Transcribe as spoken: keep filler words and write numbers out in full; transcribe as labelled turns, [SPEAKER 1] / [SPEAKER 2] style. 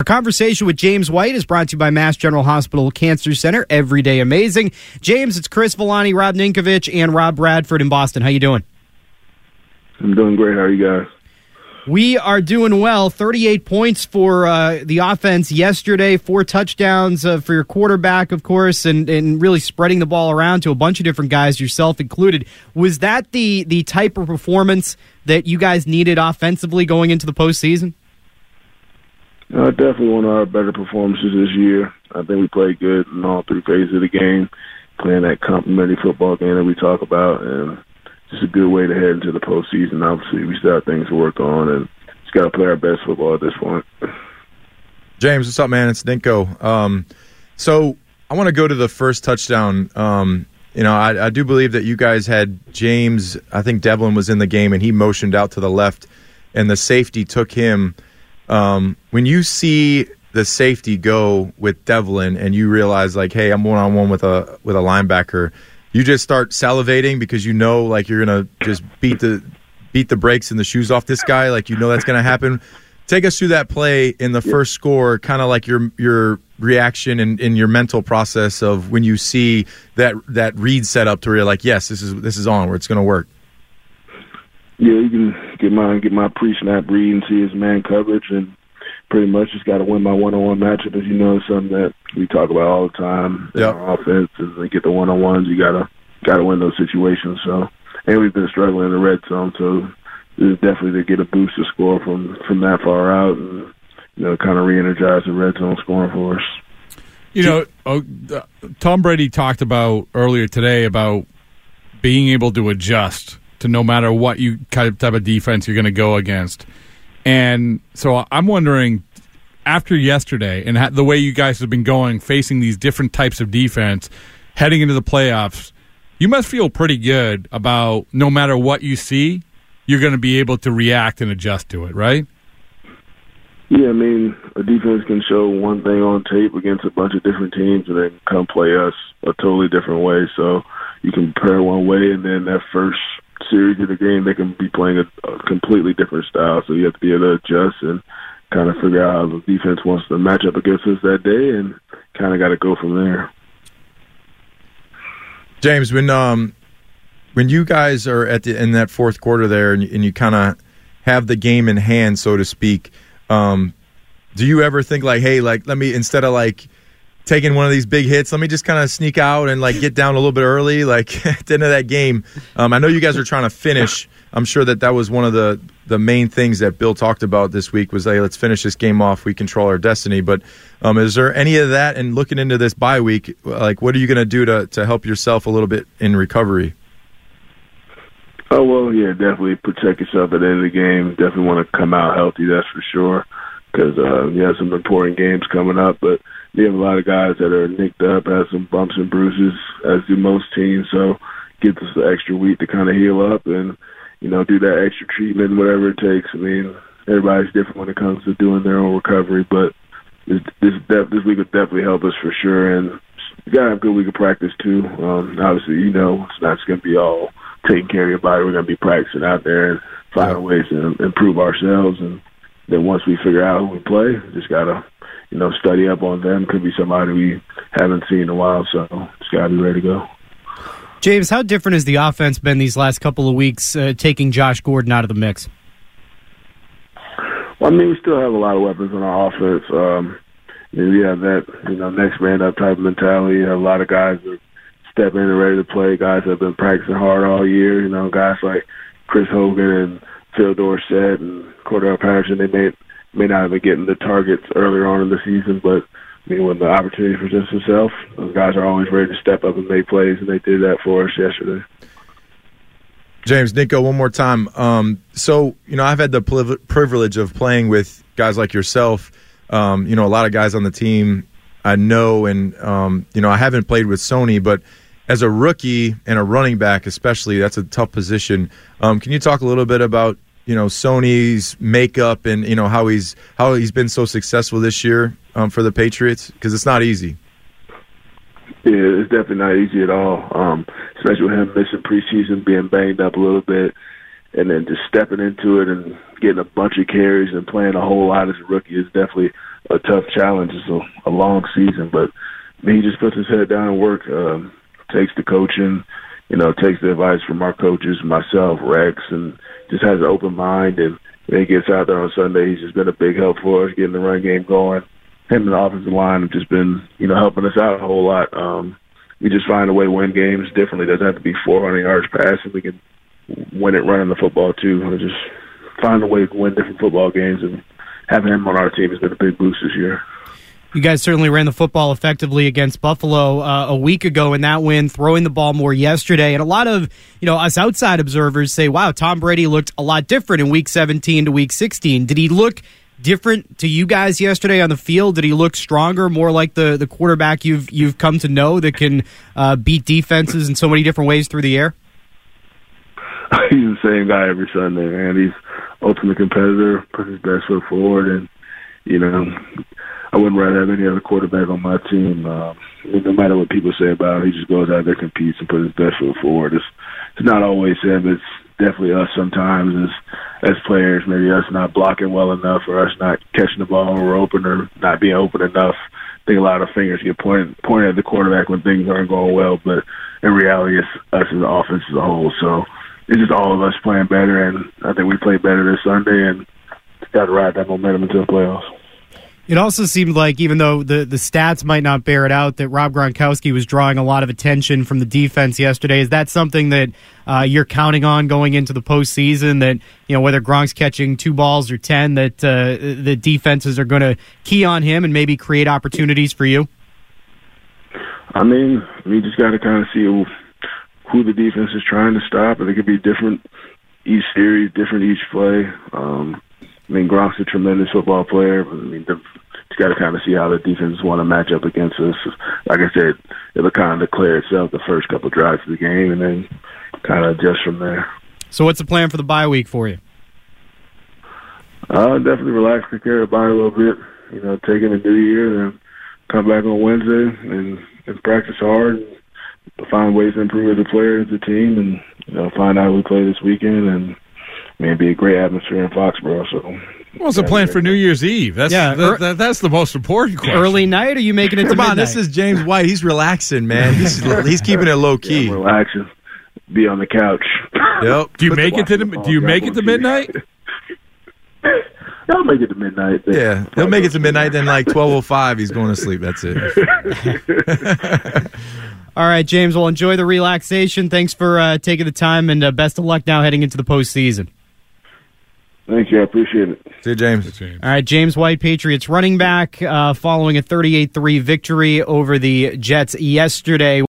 [SPEAKER 1] conversation with James White is brought to you by Mass General Hospital Cancer Center. Everyday Amazing. James, it's Chris Villani, Rob Ninkovich, and Rob Bradford in Boston. How you doing?
[SPEAKER 2] I'm doing great. How are you guys?
[SPEAKER 1] We are doing well. thirty-eight points for uh, the offense yesterday, four touchdowns uh, for your quarterback, of course, and, and really spreading the ball around to a bunch of different guys, yourself included. Was that the, the type of performance that you guys needed offensively going into the postseason?
[SPEAKER 2] Uh, definitely one of our better performances this year. I think we played good in all three phases of the game, playing that complimentary football game that we talk about, and just a good way to head into the postseason. Obviously, we still have things to work on, and just got to play our best football at this point.
[SPEAKER 3] James, what's up, man? It's Dinko. Um, so I want to go to the first touchdown. Um, you know, I, I do believe that you guys had James, I think Devlin was in the game, and he motioned out to the left, and the safety took him. Um, when you see the safety go with Devlin and you realize, like, hey, I'm one-on-one with a with a linebacker, you just start salivating because you know, like, you're going to just beat the beat the brakes and the shoes off this guy. Like, you know that's going to happen. Take us through that play in the first score, kind of like your your reaction and, and your mental process of when you see that that read set up to where you're like, yes, this is this is on, where it's going to work.
[SPEAKER 2] Yeah, you can get my get my pre-snap read and see his man coverage, and pretty much just got to win my one-on-one matchup. As you know, something that we talk about all the time in
[SPEAKER 3] yep.
[SPEAKER 2] our offense. Is they get the one-on-ones, you gotta gotta win those situations. So, and we've been struggling in the red zone, so it's definitely to get a boost to score from from that far out, and you know, kind of re-energize the red zone scoring for us.
[SPEAKER 4] You know, uh, Tom Brady talked about earlier today about being able to adjust to no matter what you kind of type of defense you're going to go against. And so I'm wondering, after yesterday and ha- the way you guys have been going, facing these different types of defense, heading into the playoffs, you must feel pretty good about no matter what you see, you're going to be able to react and adjust to it, right?
[SPEAKER 2] Yeah, I mean, a defense can show one thing on tape against a bunch of different teams and then come play us a totally different way. So you can prepare one way, and then that first series of the game, they can be playing a, a completely different style. So you have to be able to adjust and kind of figure out how the defense wants to match up against us that day, and kind of got to go from there.
[SPEAKER 3] James, when um when you guys are at the in that fourth quarter there, and you, and you kind of have the game in hand, so to speak, um, do you ever think like, hey, like let me instead of like taking one of these big hits, let me just kind of sneak out and like get down a little bit early, like at the end of that game? Um, I know you guys are trying to finish. I'm sure that that was one of the, the main things that Bill talked about this week was, hey, let's finish this game off. We control our destiny. But um, is there any of that? And looking into this bye week, like what are you going to do to to help yourself a little bit in recovery?
[SPEAKER 2] Oh, well, yeah, definitely protect yourself at the end of the game. Definitely want to come out healthy, that's for sure, because uh, you have some important games coming up. But you have a lot of guys that are nicked up, have some bumps and bruises, as do most teams. So gives us the extra week to kind of heal up and, you know, do that extra treatment, whatever it takes. I mean, everybody's different when it comes to doing their own recovery, but this this, def- this week will definitely help us for sure. And you got to have a good week of practice, too. Um, obviously, you know, it's not just going to be all taking care of your body. We're going to be practicing out there and finding ways to improve ourselves. And then once we figure out who we play, just got to, you know, study up on them. Could be somebody we haven't seen in a while, so just got to be ready to go.
[SPEAKER 1] James, how different has the offense been these last couple of weeks, uh, taking Josh Gordon out of the mix?
[SPEAKER 2] Well, I mean, we still have a lot of weapons on our offense. Um, you know, we have that, you know, next man up type of mentality. You have a lot of guys that step in and ready to play, guys that have been practicing hard all year. You know, guys like Chris Hogan and Phil Dorsett and Cordell Patterson, they may may not have been getting the targets earlier on in the season, but I mean, when the opportunity presents itself, those guys are always ready to step up and make plays, and they did that for us yesterday.
[SPEAKER 3] James, Nico, one more time. Um, so, you know, I've had the privilege of playing with guys like yourself. Um, you know, a lot of guys on the team I know, and, um, you know, I haven't played with Sony, but as a rookie and a running back especially, that's a tough position. Um, can you talk a little bit about, you know, Sony's makeup and, you know, how he's how he's been so successful this year um, for the Patriots? Because it's not easy.
[SPEAKER 2] Yeah, it's definitely not easy at all, um, especially with him missing preseason, being banged up a little bit, and then just stepping into it and getting a bunch of carries and playing a whole lot as a rookie is definitely a tough challenge. It's a, a long season, but I mean, he just puts his head down and work, um, takes the coaching, you know, takes the advice from our coaches, myself, Rex, and just has an open mind. And when he gets out there on Sunday, he's just been a big help for us, getting the run game going. Him and the offensive line have just been, you know, helping us out a whole lot. Um, we just find a way to win games differently. It doesn't have to be four hundred yards passing. We can win it running the football, too. We just find a way to win different football games, and having him on our team has been a big boost this year.
[SPEAKER 1] You guys certainly ran the football effectively against Buffalo uh, a week ago in that win, throwing the ball more yesterday. And a lot of, you know, us outside observers say, wow, Tom Brady looked a lot different in week seventeen to week sixteen. Did he look different to you guys yesterday on the field? Did he look stronger, more like the, the quarterback you've you've come to know that can uh, beat defenses in so many different ways through the air?
[SPEAKER 2] He's the same guy every Sunday, man. He's ultimate competitor, put his best foot forward, and, you know, I wouldn't rather have any other quarterback on my team. Uh, no matter what people say about him, he just goes out there, competes, and puts his best foot forward. It's, it's not always him. It's definitely us sometimes as as players, maybe us not blocking well enough or us not catching the ball when we're open or not being open enough. I think a lot of fingers get pointed, pointed at the quarterback when things aren't going well, but in reality, it's us as the offense as a whole. So it's just all of us playing better, and I think we played better this Sunday and got to ride that momentum into the playoffs.
[SPEAKER 1] It also seemed like, even though the, the stats might not bear it out, that Rob Gronkowski was drawing a lot of attention from the defense yesterday. Is that something that uh, you're counting on going into the postseason, that, you know, whether Gronk's catching two balls or ten, that uh, the defenses are going to key on him and maybe create opportunities for you?
[SPEAKER 2] I mean, we just got to kind of see who, who the defense is trying to stop, and it could be different each series, different each play. Um, I mean, Gronk's a tremendous football player, but I mean, the, you got to kind of see how the defense want to match up against us. Like I said, it'll kind of declare itself the first couple of drives of the game, and then kind of adjust from there.
[SPEAKER 1] So, what's the plan for the bye week for you?
[SPEAKER 2] Uh, definitely relax, take care of the body a little bit. You know, take in the new year, then come back on Wednesday and, and practice hard, and find ways to improve as a player, as a team, and you know, find out who we play this weekend, and I mean, it'd be a great atmosphere in Foxborough. So,
[SPEAKER 4] what's the plan for New Year's Eve? That's
[SPEAKER 1] yeah,
[SPEAKER 4] that,
[SPEAKER 1] er,
[SPEAKER 4] that, that's the most important question.
[SPEAKER 1] Early night, or are you making it to
[SPEAKER 3] Come
[SPEAKER 1] midnight?
[SPEAKER 3] on, this is James White. He's relaxing, man. He's he's keeping it low key.
[SPEAKER 2] Yeah, relaxing, be on the couch.
[SPEAKER 3] Yep.
[SPEAKER 4] Do you make it to the, Do you make it to midnight?
[SPEAKER 2] I'll make it to midnight. Then.
[SPEAKER 3] Yeah, he'll make it to midnight. Then, like twelve oh five, he's going to sleep. That's it.
[SPEAKER 1] All right, James. Well, enjoy the relaxation. Thanks for uh, taking the time, and uh, best of luck now heading into the postseason.
[SPEAKER 2] Thank you. I appreciate it.
[SPEAKER 3] See you, James.
[SPEAKER 4] James.
[SPEAKER 1] All right, James White, Patriots running back, uh, following a thirty-eight three victory over the Jets yesterday.